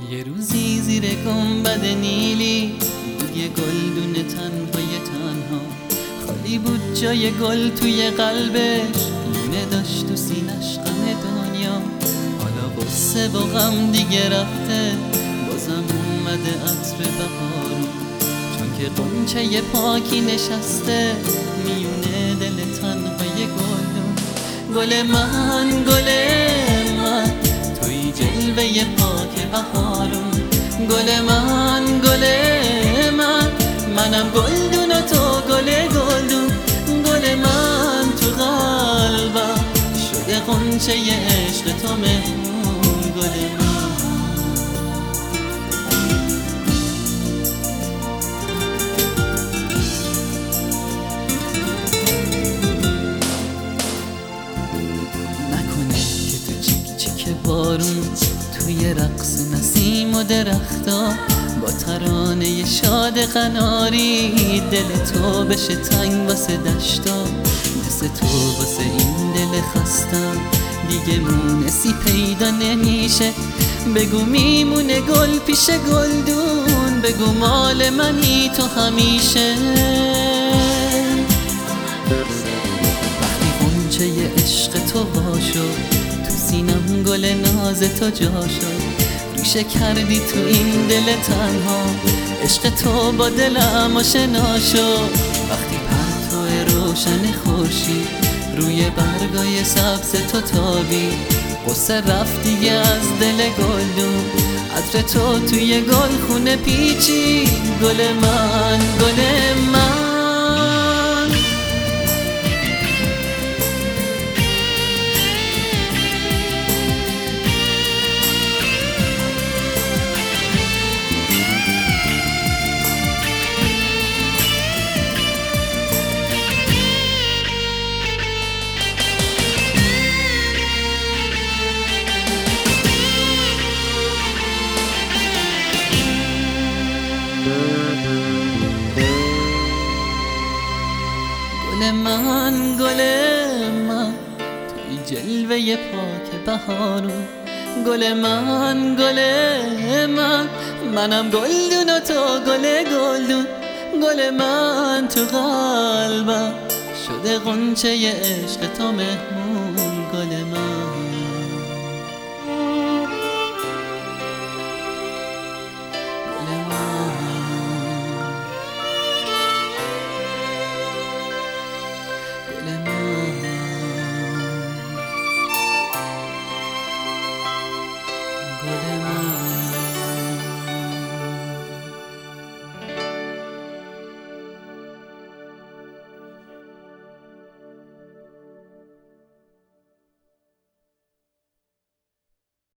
یه روزی زیر گنبد نیلی بود یه گلدون تنهای تنها، خالی بود جای گل توی قلبش، لونه داشت تو سینش غم دنیا. حالا غصه و غم دیگه رفته، بازم اومده عطر بهارون، چون که غنچه پاکی نشسته میونه دل تنهای گلدون. گل من گل من توی جلوه پاک بهارون، گل من گل من منم گلدون و تو گل گلدون. گل من تو قلبم شده غنچه عشق تو مهمون. گل من نکنه که تو چیک چیک بارون، توی رقص نسیم و درختا، با ترانه شاد قناری دل تو بشه تنگ واسه دشتا. مثل تو واسه این دل خستم دیگه مونسی پیدا نمیشه. بگو میمونه گل پیش گلدون، بگو مال منی تو همیشه. وقتی غنچه عشق تو وا شد، تو سینم گل ناز تو جا شد. ریشه کردی تو این دل تنها، عشق تو با دلم آشنا شد. وقتی پرتو روشن خورشید روی برگای سبز تو تابی، غصه رفت دیگه از دل گلدون، عطر تو توی گل خونه پیچی. گل من گل من گل من گل من توی جلوه پاک بهارون، گل من گل من منم گلدون و تو گل گلدون. گل من تو قلبم شده غنچه عشق تو مهمون. گل من گل